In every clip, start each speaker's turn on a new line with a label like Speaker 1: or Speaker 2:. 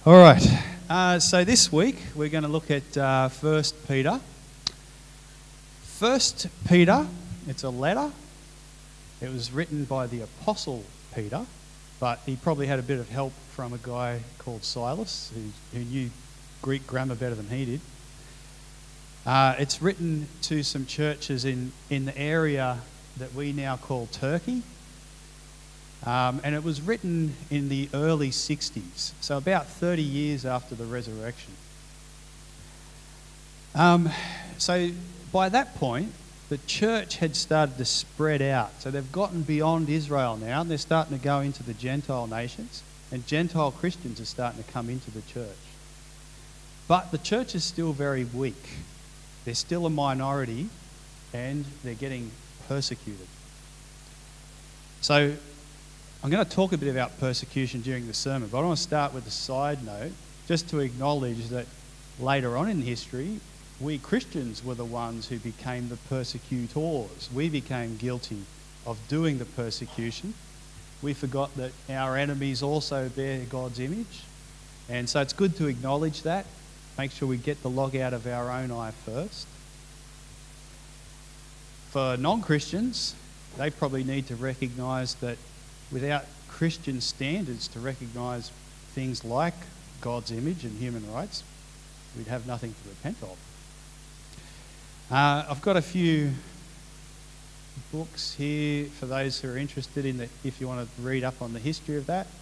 Speaker 1: All right, so this week we're going to look at 1 Peter. 1 Peter, it's a letter. It was written by the Apostle Peter, but he probably had a bit of help from a guy called Silas, who knew Greek grammar better than he did. It's written to some churches in the area that we now call Turkey. And it was written in the early 60s, so about 30 years after the resurrection. So by that point, the church had started to spread out. So they've gotten beyond Israel now, and they're starting to go into the Gentile nations, and Gentile Christians are starting to come into the church. But the church is still very weak. They're still a minority, and they're getting persecuted. So I'm going to talk a bit about persecution during the sermon, but I want to start with a side note, just to acknowledge that later on in history, we Christians were the ones who became the persecutors. We became guilty of doing the persecution. We forgot that our enemies also bear God's image. And so it's good to acknowledge that. Make sure we get the log out of our own eye first. For non-Christians, they probably need to recognise that without Christian standards to recognise things like God's image and human rights, we'd have nothing to repent of. I've got a few books here for those who are interested in if you want to read up on the history of that.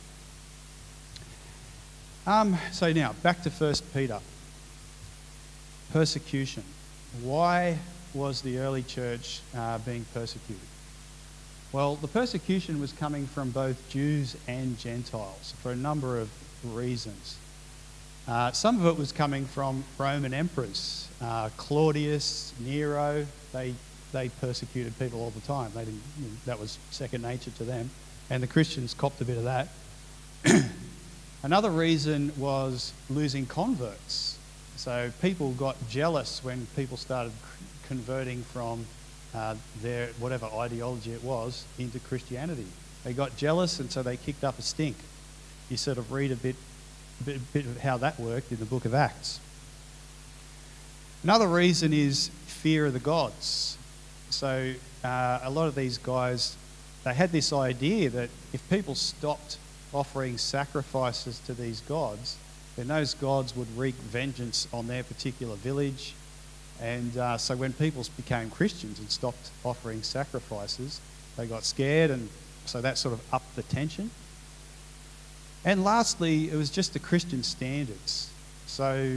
Speaker 1: So now, back to 1 Peter. Persecution. Why was the early church being persecuted? Well, the persecution was coming from both Jews and Gentiles for a number of reasons. Some of it was coming from Roman emperors. Claudius, Nero, they persecuted people all the time. That was second nature to them. And the Christians copped a bit of that. Another reason was losing converts. So people got jealous when people started converting from their whatever ideology it was into Christianity. They got jealous, and so they kicked up a stink. You sort of read a bit of how that worked in the book of Acts. Another reason is fear of the gods. So a lot of these guys, they had this idea that if people stopped offering sacrifices to these gods, then those gods would wreak vengeance on their particular village. And so when people became Christians and stopped offering sacrifices, they got scared, and so that sort of upped the tension. And lastly, it was just the Christian standards. So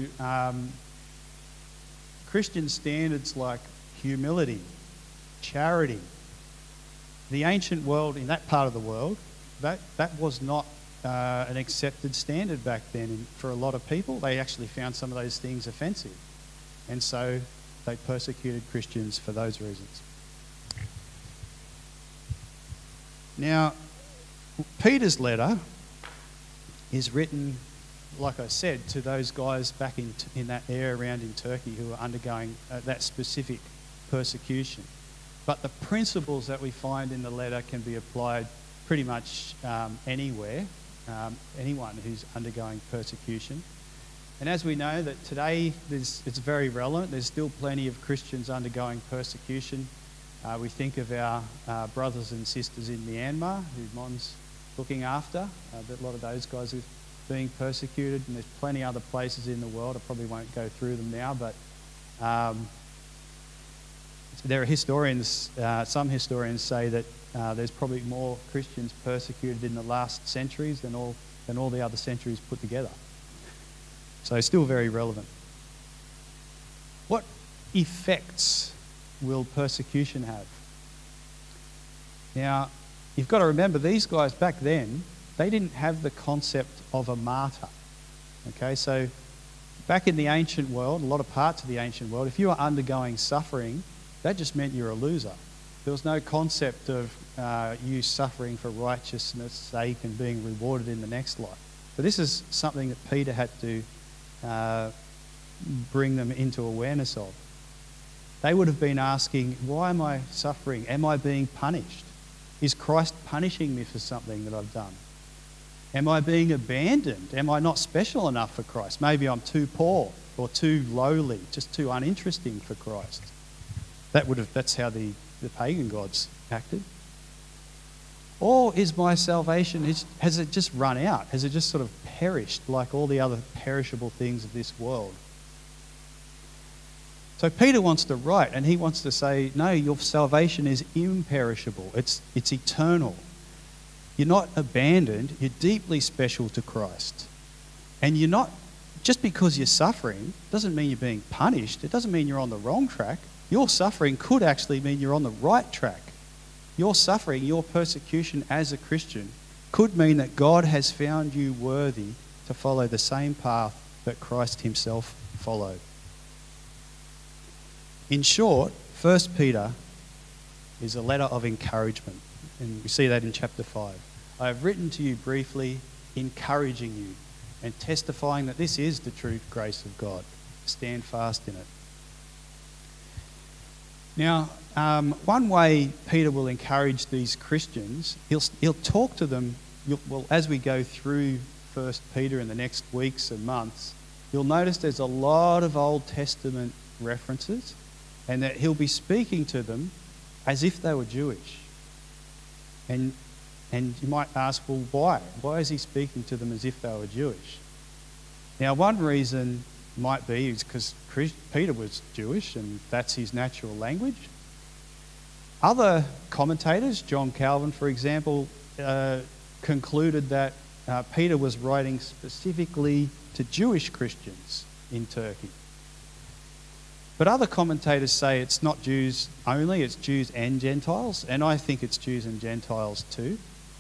Speaker 1: Christian standards like humility, charity. The ancient world, in that part of the world, that was not an accepted standard back then for a lot of people. They actually found some of those things offensive. And so they persecuted Christians for those reasons. Now, Peter's letter is written, like I said, to those guys back in that area around in Turkey who were undergoing that specific persecution. But the principles that we find in the letter can be applied pretty much anywhere, anyone who's undergoing persecution. And as we know that today it's very relevant, there's still plenty of Christians undergoing persecution. We think of our brothers and sisters in Myanmar, who Mon's looking after. A lot of those guys are being persecuted, and there's plenty other places in the world. I probably won't go through them now, but there are historians, some historians say that there's probably more Christians persecuted in the last centuries than all the other centuries put together. So still very relevant. What effects will persecution have? Now, you've got to remember, these guys back then, they didn't have the concept of a martyr. Okay, so back in the ancient world, a lot of parts of the ancient world, if you were undergoing suffering, that just meant you're a loser. There was no concept of you suffering for righteousness' sake and being rewarded in the next life. But this is something that Peter had to bring them into awareness of. They would have been asking, why am I suffering? Am I being punished? Is Christ punishing me for something that I've done? Am I being abandoned? Am I not special enough for Christ? Maybe I'm too poor or too lowly, just too uninteresting for Christ. That's how the pagan gods acted. Or is my salvation, has it just run out? Has it just sort of perished like all the other perishable things of this world? So Peter wants to write, and he wants to say, no, your salvation is imperishable. It's eternal. You're not abandoned. You're deeply special to Christ. And you're not, just because you're suffering, doesn't mean you're being punished. It doesn't mean you're on the wrong track. Your suffering could actually mean you're on the right track. Your suffering, your persecution as a Christian could mean that God has found you worthy to follow the same path that Christ himself followed. In short, 1 Peter is a letter of encouragement, and we see that in chapter 5. I have written to you briefly, encouraging you and testifying that this is the true grace of God. Stand fast in it. Now, one way Peter will encourage these Christians, he'll talk to them, as we go through 1 Peter in the next weeks and months, you'll notice there's a lot of Old Testament references, and that he'll be speaking to them as if they were Jewish. And you might ask, well, why? Why is he speaking to them as if they were Jewish? Now, one reason might be is because Peter was Jewish and that's his natural language. Other commentators, John Calvin, for example, concluded that Peter was writing specifically to Jewish Christians in Turkey. But other commentators say it's not Jews only, it's Jews and Gentiles, and I think it's Jews and Gentiles too.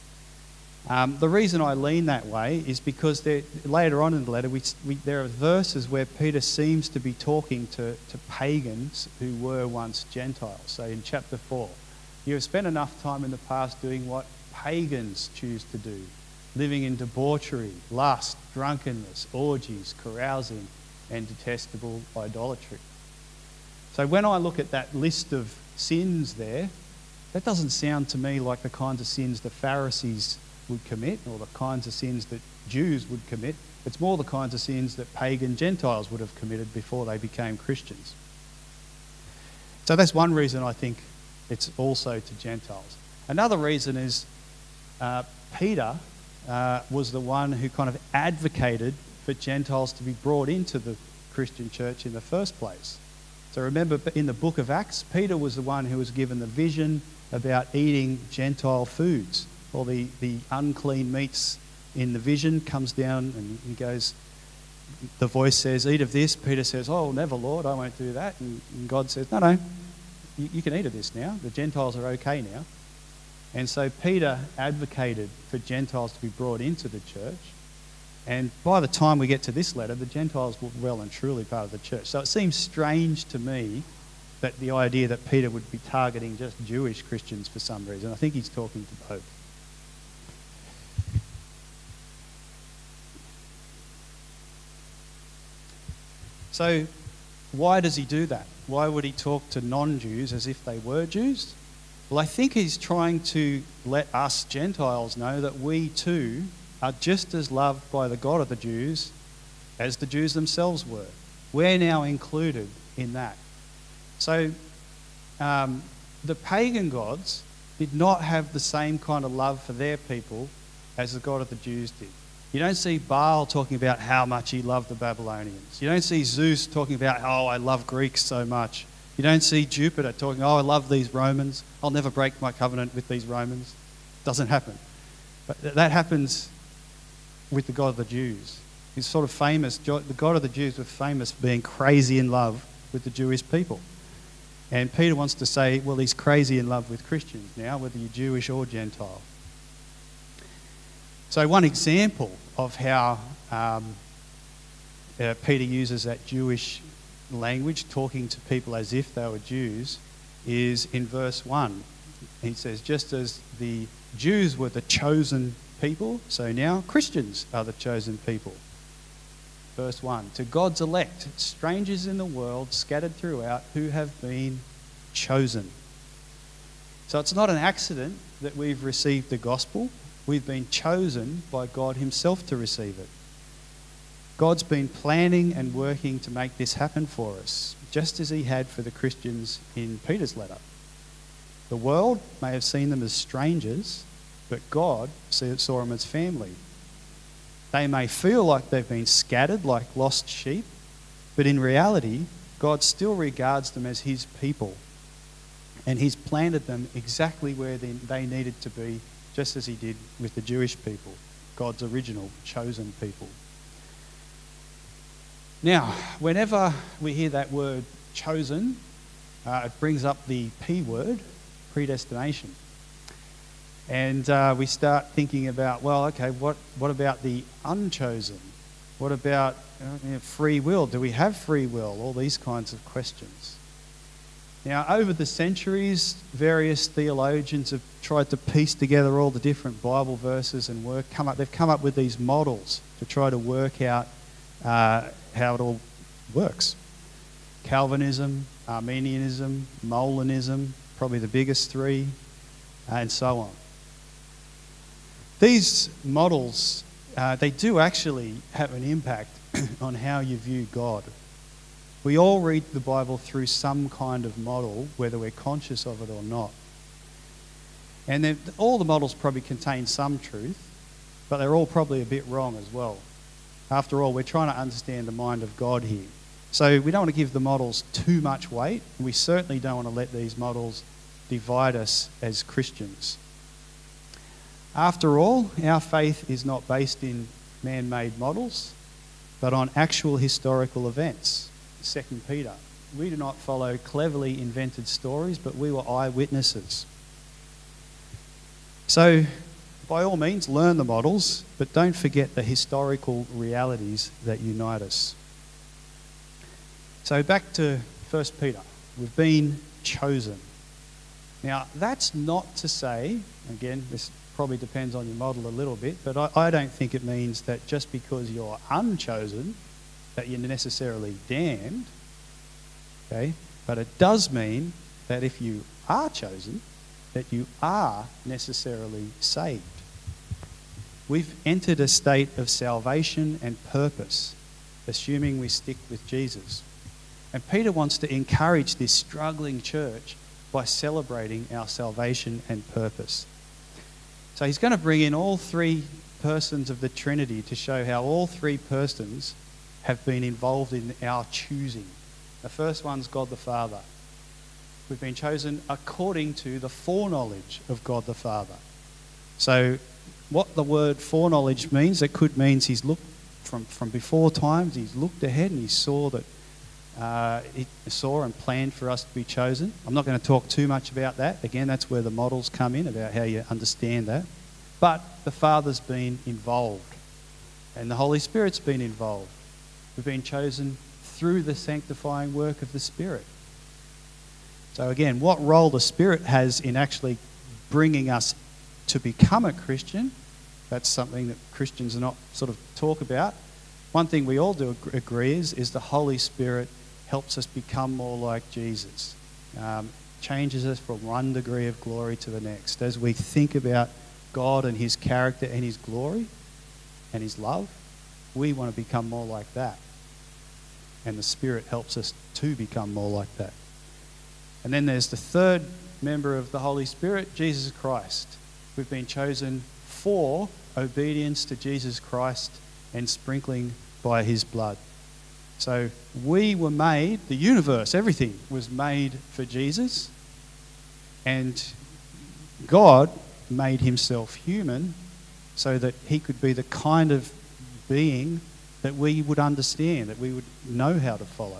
Speaker 1: The reason I lean that way is because later on in the letter, there are verses where Peter seems to be talking to pagans who were once Gentiles. So in chapter 4, you have spent enough time in the past doing what pagans choose to do, living in debauchery, lust, drunkenness, orgies, carousing, and detestable idolatry. So when I look at that list of sins there, that doesn't sound to me like the kinds of sins the Pharisees would commit or the kinds of sins that Jews would commit. It's more the kinds of sins that pagan Gentiles would have committed before they became Christians. So that's one reason I think it's also to Gentiles. Another reason is Peter was the one who kind of advocated for Gentiles to be brought into the Christian church in the first place. So remember, in the book of Acts, Peter was the one who was given the vision about eating Gentile foods. All the unclean meats in the vision comes down and he goes, the voice says, eat of this. Peter says, oh, never, Lord, I won't do that. And God says, no, you can eat of this now. The Gentiles are okay now. And so Peter advocated for Gentiles to be brought into the church. And by the time we get to this letter, the Gentiles were well and truly part of the church. So it seems strange to me that the idea that Peter would be targeting just Jewish Christians for some reason. I think he's talking to both. So why does he do that? Why would he talk to non-Jews as if they were Jews? Well, I think he's trying to let us Gentiles know that we too are just as loved by the God of the Jews as the Jews themselves were. We're now included in that. So the pagan gods did not have the same kind of love for their people as the God of the Jews did. You don't see Baal talking about how much he loved the Babylonians. You don't see Zeus talking about, oh, I love Greeks so much. You don't see Jupiter talking, oh, I love these Romans. I'll never break my covenant with these Romans. Doesn't happen. But that happens with the God of the Jews. He's sort of famous. The God of the Jews was famous for being crazy in love with the Jewish people. And Peter wants to say, well, he's crazy in love with Christians now, whether you're Jewish or Gentile. So one example of how Peter uses that Jewish language, talking to people as if they were Jews, is in verse 1. He says, just as the Jews were the chosen people, so now Christians are the chosen people. Verse 1, to God's elect, strangers in the world, scattered throughout, who have been chosen. So it's not an accident that we've received the gospel. We've been chosen by God himself to receive it. God's been planning and working to make this happen for us, just as he had for the Christians in Peter's letter. The world may have seen them as strangers, but God saw them as family. They may feel like they've been scattered like lost sheep, but in reality, God still regards them as his people. And he's planted them exactly where they needed to be, just as he did with the Jewish people, God's original chosen people. Now, whenever we hear that word chosen, it brings up the P word, predestination. And we start thinking about, well, okay, what about the unchosen? What about free will? Do we have free will? All these kinds of questions. Now, over the centuries, various theologians have tried to piece together all the different Bible verses and they've come up with these models to try to work out how it all works. Calvinism, Arminianism, Molinism, probably the biggest three, and so on. These models, they do actually have an impact on how you view God. We all read the Bible through some kind of model, whether we're conscious of it or not. And all the models probably contain some truth, but they're all probably a bit wrong as well. After all, we're trying to understand the mind of God here. So we don't want to give the models too much weight, and we certainly don't want to let these models divide us as Christians. After all, our faith is not based in man-made models, but on actual historical events. 2 Peter. We do not follow cleverly invented stories, but we were eyewitnesses. So, by all means, learn the models, but don't forget the historical realities that unite us. So back to 1 Peter. We've been chosen. Now, that's not to say, again, this probably depends on your model a little bit, but I don't think it means that just because you're unchosen, that you're necessarily damned, okay? But it does mean that if you are chosen, that you are necessarily saved. We've entered a state of salvation and purpose, assuming we stick with Jesus. And Peter wants to encourage this struggling church by celebrating our salvation and purpose. So he's going to bring in all three persons of the Trinity to show how all three persons have been involved in our choosing. The first one's God the Father. We've been chosen according to the foreknowledge of God the Father. So what the word foreknowledge means, it could mean he's looked from before times, he's looked ahead and he saw that he saw and planned for us to be chosen. I'm not going to talk too much about that. Again, that's where the models come in, about how you understand that. But the Father's been involved and the Holy Spirit's been involved. We've been chosen through the sanctifying work of the Spirit. So again, what role the Spirit has in actually bringing us to become a Christian, that's something that Christians are not sort of talk about. One thing we all do agree is the Holy Spirit helps us become more like Jesus. Changes us from one degree of glory to the next. As we think about God and his character and his glory and his love, we want to become more like that. And the Spirit helps us to become more like that. And then there's the third member of the Holy Spirit, Jesus Christ. We've been chosen for obedience to Jesus Christ and sprinkling by his blood. So we were made, the universe, everything was made for Jesus. And God made himself human so that he could be the kind of being that we would understand, that we would know how to follow.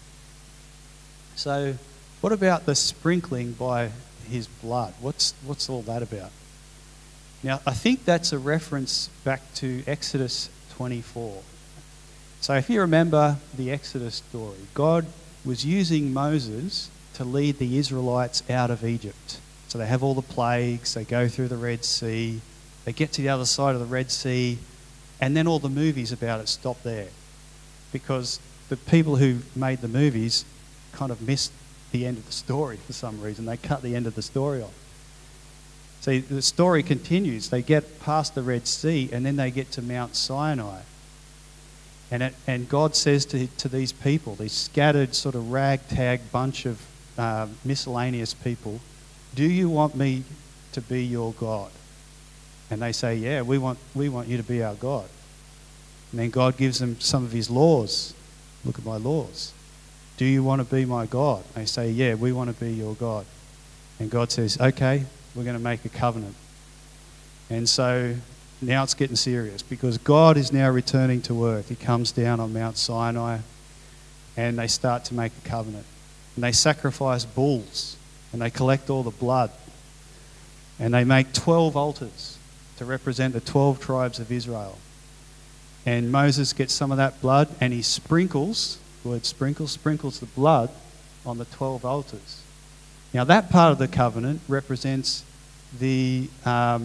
Speaker 1: So what about the sprinkling by his blood? What's all that about? Now, I think that's a reference back to Exodus 24. So if you remember the Exodus story, God was using Moses to lead the Israelites out of Egypt. So they have all the plagues, they go through the Red Sea, they get to the other side of the Red Sea, and then all the movies about it stop there. Because the people who made the movies kind of missed the end of the story for some reason. They cut the end of the story off. See, the story continues. They get past the Red Sea and then they get to Mount Sinai. And God says to these people, these scattered sort of ragtag bunch of miscellaneous people, do you want me to be your God? And they say, yeah, we want you to be our God. And then God gives them some of his laws. Look at my laws. Do you want to be my God? They say, yeah, we want to be your God. And God says, okay, we're going to make a covenant. And so now it's getting serious because God is now returning to earth. He comes down on Mount Sinai and they start to make a covenant. And they sacrifice bulls and they collect all the blood. And they make 12 altars to represent the 12 tribes of Israel. And Moses gets some of that blood and he sprinkles the blood on the 12 altars. Now that part of the covenant represents the, I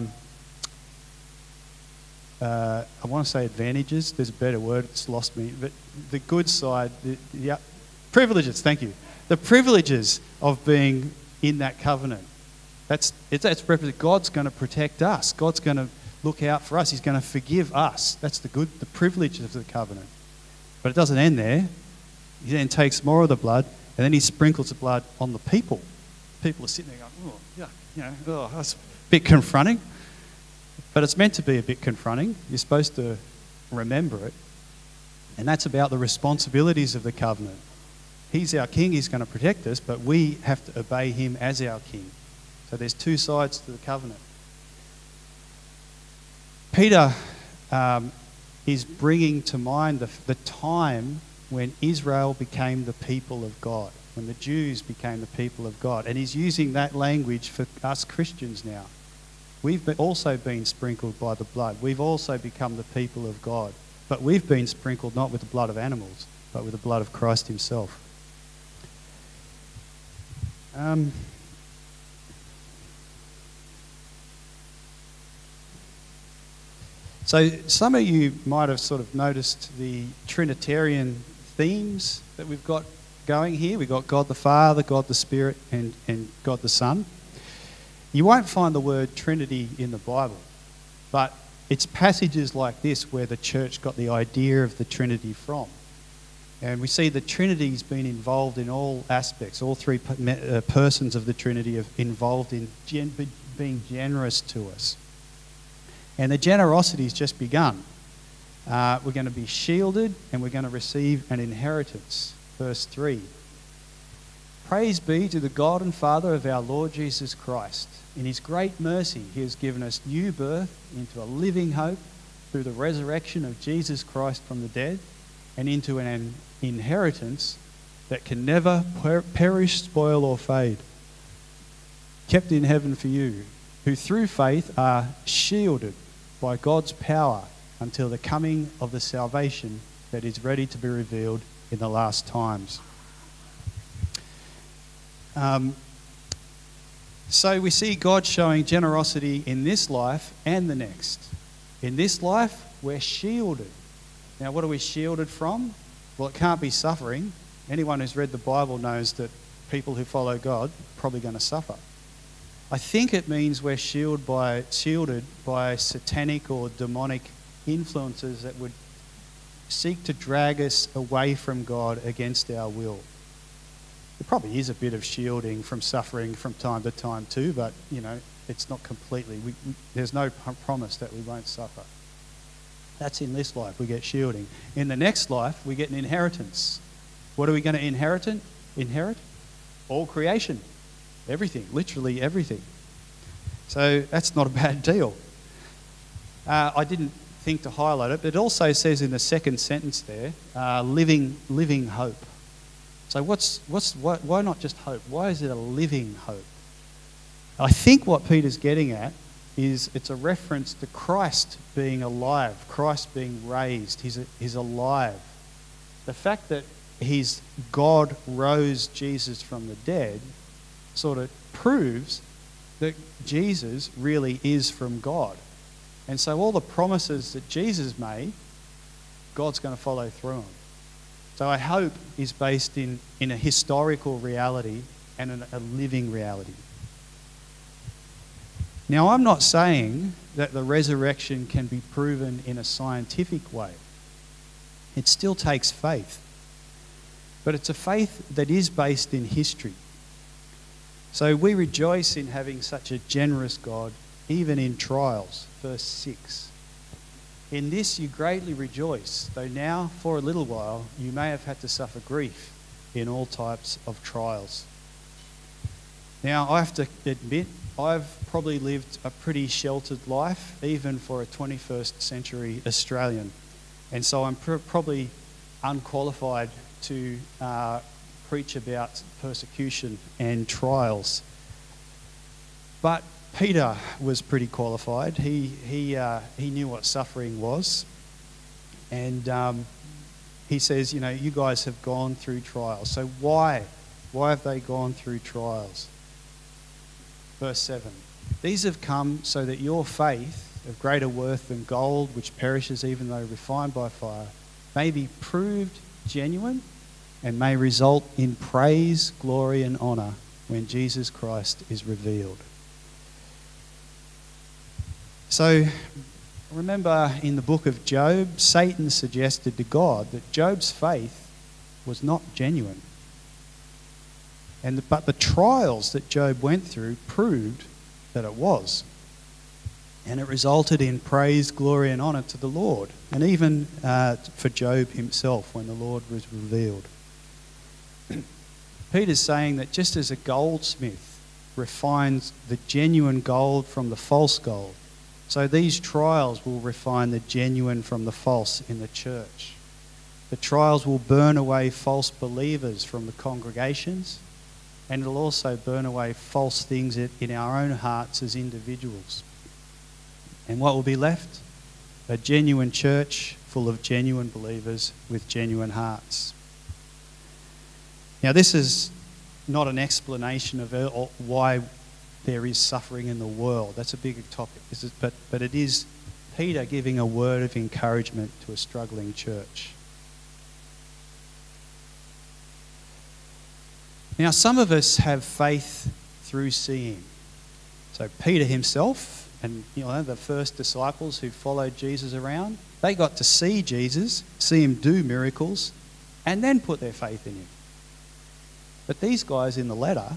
Speaker 1: want to say advantages, there's a better word, it's lost me, but the good side, privileges, thank you. The privileges of being in that covenant. That's represent God's going to protect us. God's going to look out for us. He's going to forgive us. That's the privileges of the covenant. But it doesn't end there. He then takes more of the blood and then he sprinkles the blood on the people. People are sitting there going, oh, yeah, that's a bit confronting. But it's meant to be a bit confronting. You're supposed to remember it. And that's about the responsibilities of the covenant. He's our king, he's going to protect us, but we have to obey him as our king. So there's two sides to the covenant. Peter is bringing to mind the time when Israel became the people of God, when the Jews became the people of God. And he's using that language for us Christians now. We've also been sprinkled by the blood. We've also become the people of God. But we've been sprinkled not with the blood of animals, but with the blood of Christ himself. So some of you might have sort of noticed the Trinitarian themes that we've got going here. We've got God the Father, God the Spirit, and God the Son. You won't find the word Trinity in the Bible, but it's passages like this where the church got the idea of the Trinity from. And we see the Trinity's been involved in all aspects. All three persons of the Trinity are involved in being generous to us. And the generosity's just begun. We're going to be shielded and we're going to receive an inheritance. Verse 3. Praise be to the God and Father of our Lord Jesus Christ. In his great mercy, he has given us new birth into a living hope through the resurrection of Jesus Christ from the dead and into an inheritance that can never perish, spoil or fade, kept in heaven for you, who through faith are shielded by God's power until the coming of the salvation that is ready to be revealed in the last times. So we see God showing generosity in this life and the next. In this life, we're shielded. Now, what are we shielded from? Well, it can't be suffering. Anyone who's read the Bible knows that people who follow God are probably going to suffer. I think it means we're shielded by satanic or demonic influences that would seek to drag us away from God against our will. There probably is a bit of shielding from suffering from time to time too, but, it's not completely. There's no promise that we won't suffer. That's in this life, we get shielding. In the next life, we get an inheritance. What are we going to inherit? All creation. Everything, literally everything. So that's not a bad deal. I didn't think to highlight it, but it also says in the second sentence there, living hope. So why not just hope? Why is it a living hope? I think what Peter's getting at is it's a reference to Christ being alive, Christ being raised. He's alive. The fact that God rose Jesus from the dead sort of proves that Jesus really is from God. And so all the promises that Jesus made, God's going to follow through on. So our hope is based in a historical reality and a living reality. Now, I'm not saying that the resurrection can be proven in a scientific way. It still takes faith. But it's a faith that is based in history. So we rejoice in having such a generous God, even in trials. Verse 6. In this you greatly rejoice, though now for a little while you may have had to suffer grief in all types of trials. Now, I have to admit, I've probably lived a pretty sheltered life, even for a 21st century Australian. And so I'm probably unqualified to preach about persecution and trials. But Peter was pretty qualified. He knew what suffering was. And he says, you guys have gone through trials. So why? Why have they gone through trials? Verse 7. These have come so that your faith, of greater worth than gold, which perishes even though refined by fire, may be proved genuine and may result in praise, glory and honour when Jesus Christ is revealed. So, remember in the book of Job, Satan suggested to God that Job's faith was not genuine. But the trials that Job went through proved that it was. And it resulted in praise, glory and honour to the Lord. And even for Job himself when the Lord was revealed. Peter's saying that just as a goldsmith refines the genuine gold from the false gold, so these trials will refine the genuine from the false in the church. The trials will burn away false believers from the congregations, and it'll also burn away false things in our own hearts as individuals. And what will be left? A genuine church full of genuine believers with genuine hearts. Now, this is not an explanation of why there is suffering in the world. That's a bigger topic. But it is Peter giving a word of encouragement to a struggling church. Now, some of us have faith through seeing. So Peter himself and the first disciples who followed Jesus around, they got to see Jesus, see him do miracles, and then put their faith in him. But these guys in the letter,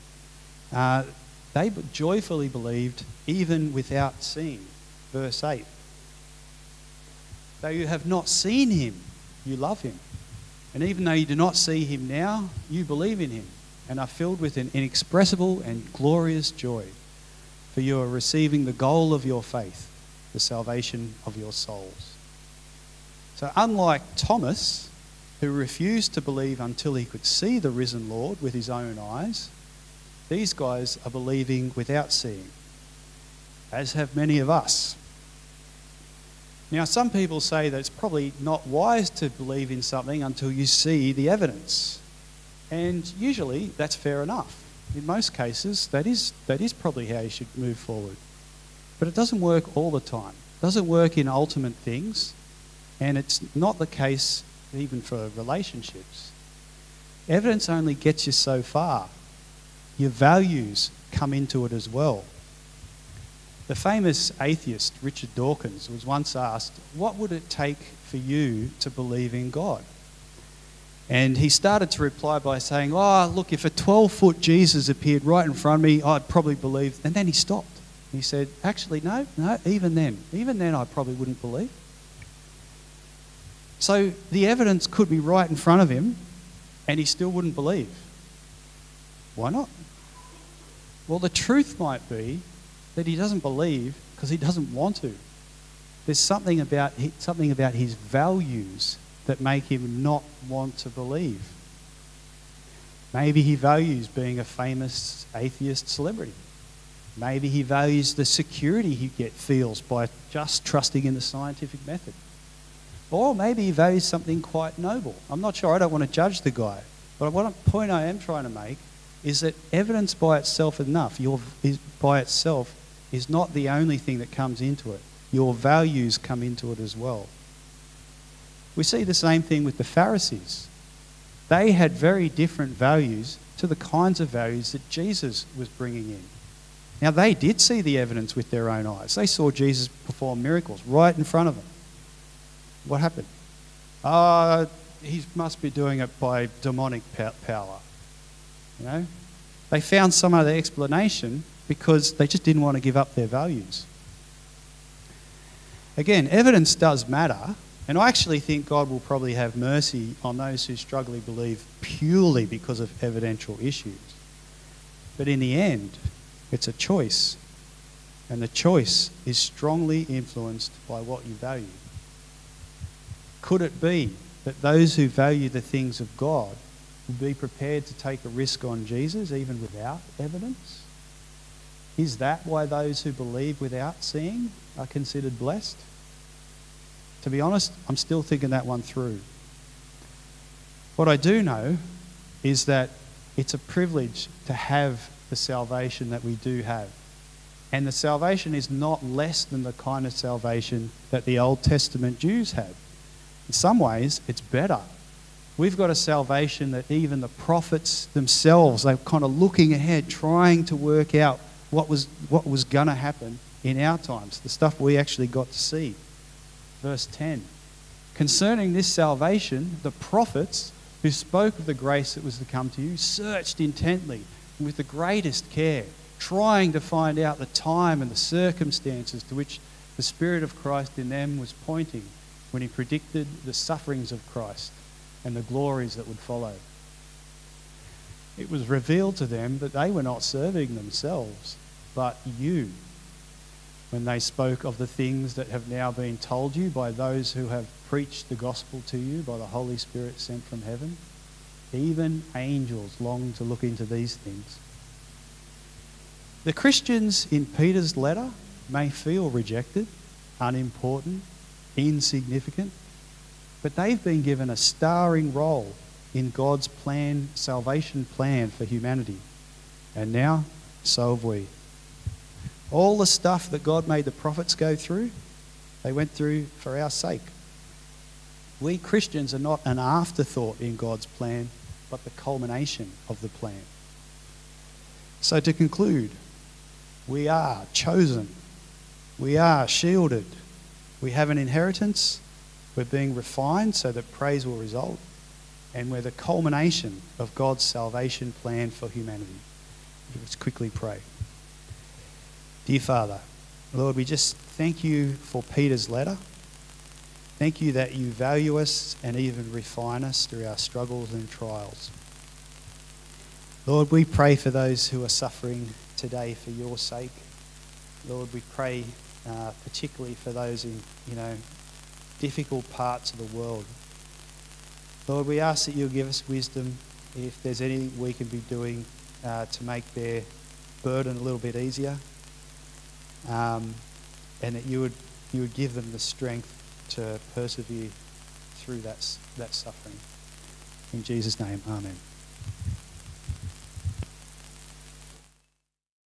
Speaker 1: they joyfully believed even without seeing. Verse 8. Though you have not seen him, you love him. And even though you do not see him now, you believe in him and are filled with an inexpressible and glorious joy. For you are receiving the goal of your faith, the salvation of your souls. So unlike Thomas, who refused to believe until he could see the risen Lord with his own eyes, these guys are believing without seeing, as have many of us. Now, some people say that it's probably not wise to believe in something until you see the evidence. And usually that's fair enough. In most cases, that is probably how you should move forward. But it doesn't work all the time. It doesn't work in ultimate things. And it's not the case even for relationships. Evidence only gets you so far. Your values come into it as well. The famous atheist Richard Dawkins was once asked, what would it take for you to believe in God? And he started to reply by saying, look, if a 12-foot Jesus appeared right in front of me, I'd probably believe. And then he stopped. He said, actually, no, even then I probably wouldn't believe. So the evidence could be right in front of him and he still wouldn't believe. Why not? Well, the truth might be that he doesn't believe because he doesn't want to. There's something about his values that make him not want to believe. Maybe he values being a famous atheist celebrity. Maybe he values the security he feels by just trusting in the scientific method. Or maybe he values something quite noble. I'm not sure, I don't want to judge the guy. But one point I am trying to make is that evidence by itself is not the only thing that comes into it. Your values come into it as well. We see the same thing with the Pharisees. They had very different values to the kinds of values that Jesus was bringing in. Now, they did see the evidence with their own eyes. They saw Jesus perform miracles right in front of them. What happened? He must be doing it by demonic power. You know? They found some other explanation because they just didn't want to give up their values. Again, evidence does matter, and I actually think God will probably have mercy on those who strongly believe purely because of evidential issues. But in the end, it's a choice, and the choice is strongly influenced by what you value. Could it be that those who value the things of God will be prepared to take a risk on Jesus even without evidence? Is that why those who believe without seeing are considered blessed? To be honest, I'm still thinking that one through. What I do know is that it's a privilege to have the salvation that we do have. And the salvation is not less than the kind of salvation that the Old Testament Jews had. In some ways, it's better. We've got a salvation that even the prophets themselves, they're kind of looking ahead, trying to work out what was going to happen in our times, the stuff we actually got to see. Verse 10. Concerning this salvation, the prophets who spoke of the grace that was to come to you searched intently and with the greatest care, trying to find out the time and the circumstances to which the Spirit of Christ in them was pointing when he predicted the sufferings of Christ and the glories that would follow. It was revealed to them that they were not serving themselves, but you, when they spoke of the things that have now been told you by those who have preached the gospel to you by the Holy Spirit sent from heaven. Even angels long to look into these things. The Christians in Peter's letter may feel rejected, unimportant, insignificant, but they've been given a starring role in God's plan, salvation plan for humanity. And now, so have we. All the stuff that God made the prophets go through, they went through for our sake. We Christians are not an afterthought in God's plan, but the culmination of the plan. So to conclude, we are chosen. We are shielded. We have an inheritance. We're being refined so that praise will result. And we're the culmination of God's salvation plan for humanity. Let's quickly pray. Dear Father, Lord, we just thank you for Peter's letter. Thank you that you value us and even refine us through our struggles and trials. Lord, we pray for those who are suffering today for your sake. Lord, we pray particularly for those in, difficult parts of the world. Lord, we ask that you'll give us wisdom if there's anything we can be doing to make their burden a little bit easier. And that you would give them the strength to persevere through that suffering. In Jesus' name, amen.